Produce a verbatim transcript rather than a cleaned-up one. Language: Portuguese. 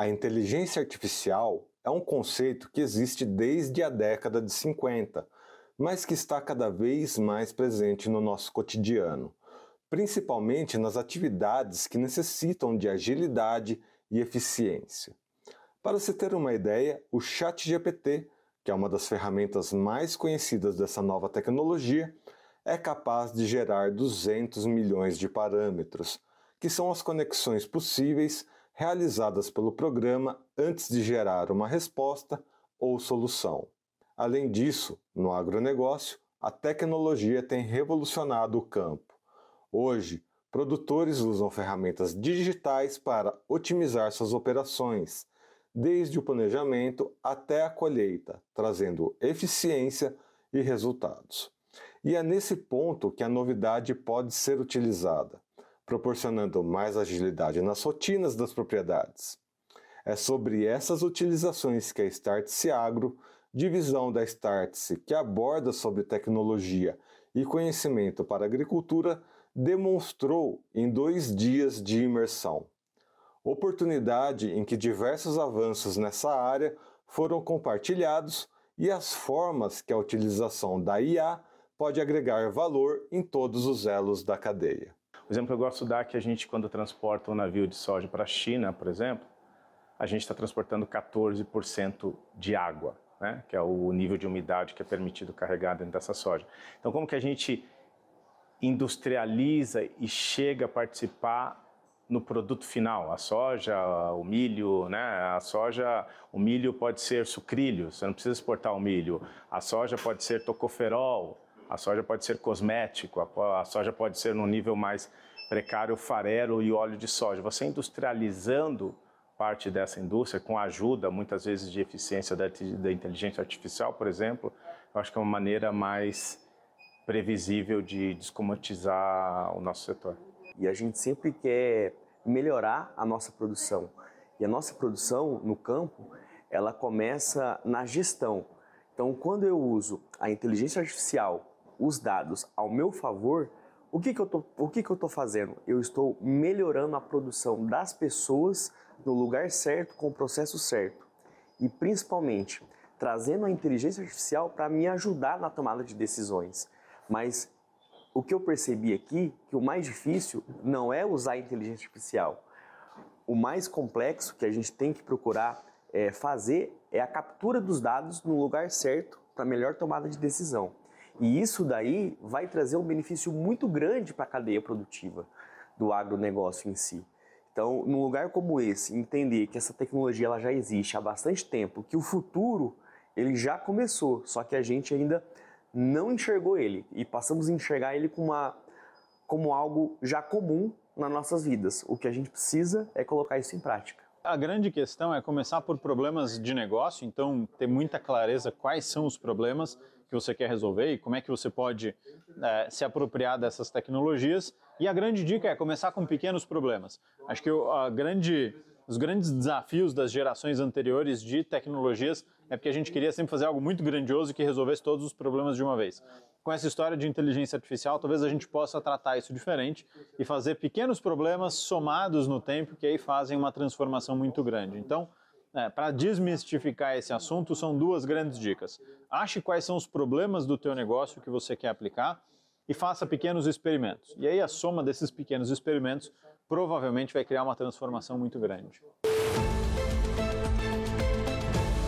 A inteligência artificial é um conceito que existe desde a década de cinquenta, mas que está cada vez mais presente no nosso cotidiano, principalmente nas atividades que necessitam de agilidade e eficiência. Para se ter uma ideia, o ChatGPT, que é uma das ferramentas mais conhecidas dessa nova tecnologia, é capaz de gerar duzentos milhões de parâmetros, que são as conexões possíveis realizadas pelo programa antes de gerar uma resposta ou solução. Além disso, no agronegócio, a tecnologia tem revolucionado o campo. Hoje, produtores usam ferramentas digitais para otimizar suas operações, desde o planejamento até a colheita, trazendo eficiência e resultados. E é nesse ponto que a novidade pode ser utilizada, proporcionando mais agilidade nas rotinas das propriedades. É sobre essas utilizações que a Startse Agro, divisão da Startse que aborda sobre tecnologia e conhecimento para a agricultura, demonstrou em dois dias de imersão. Oportunidade em que diversos avanços nessa área foram compartilhados e as formas que a utilização da I A pode agregar valor em todos os elos da cadeia. O exemplo que eu gosto de dar é que a gente, quando transporta um navio de soja para a China, por exemplo, a gente está transportando quatorze por cento de água, né? Que é o nível de umidade que é permitido carregar dentro dessa soja. Então, como que a gente industrializa e chega a participar no produto final? A soja, o milho, né? A soja, o milho pode ser sucrilho, você não precisa exportar o milho. A soja pode ser tocoferol, a soja pode ser cosmético, a soja pode ser no nível mais precário farelo e óleo de soja. Você industrializando parte dessa indústria, com a ajuda, muitas vezes, de eficiência da, da inteligência artificial, por exemplo, eu acho que é uma maneira mais previsível de descomoditizar o nosso setor. E a gente sempre quer melhorar a nossa produção. E a nossa produção no campo, ela começa na gestão. Então, quando eu uso a inteligência artificial, os dados ao meu favor, o que que eu tô, o que que eu estou fazendo? Eu estou melhorando a produção das pessoas no lugar certo, com o processo certo. E, principalmente, trazendo a inteligência artificial para me ajudar na tomada de decisões. Mas o que eu percebi aqui, que o mais difícil não é usar a inteligência artificial. O mais complexo que a gente tem que procurar é, fazer é a captura dos dados no lugar certo para melhor tomada de decisão. E isso daí vai trazer um benefício muito grande para a cadeia produtiva do agronegócio em si. Então, num lugar como esse, entender que essa tecnologia ela já existe há bastante tempo, que o futuro ele já começou, só que a gente ainda não enxergou ele e passamos a enxergar ele como, uma, como algo já comum nas nossas vidas. O que a gente precisa é colocar isso em prática. A grande questão é começar por problemas de negócio, então ter muita clareza quais são os problemas que você quer resolver e como é que você pode é, se apropriar dessas tecnologias. E a grande dica é começar com pequenos problemas. Acho que a grande, os grandes desafios das gerações anteriores de tecnologias é porque a gente queria sempre fazer algo muito grandioso que resolvesse todos os problemas de uma vez. Com essa história de inteligência artificial, talvez a gente possa tratar isso diferente e fazer pequenos problemas somados no tempo que aí fazem uma transformação muito grande. Então, é, para desmistificar esse assunto, são duas grandes dicas. Ache quais são os problemas do teu negócio que você quer aplicar e faça pequenos experimentos. E aí a soma desses pequenos experimentos provavelmente vai criar uma transformação muito grande.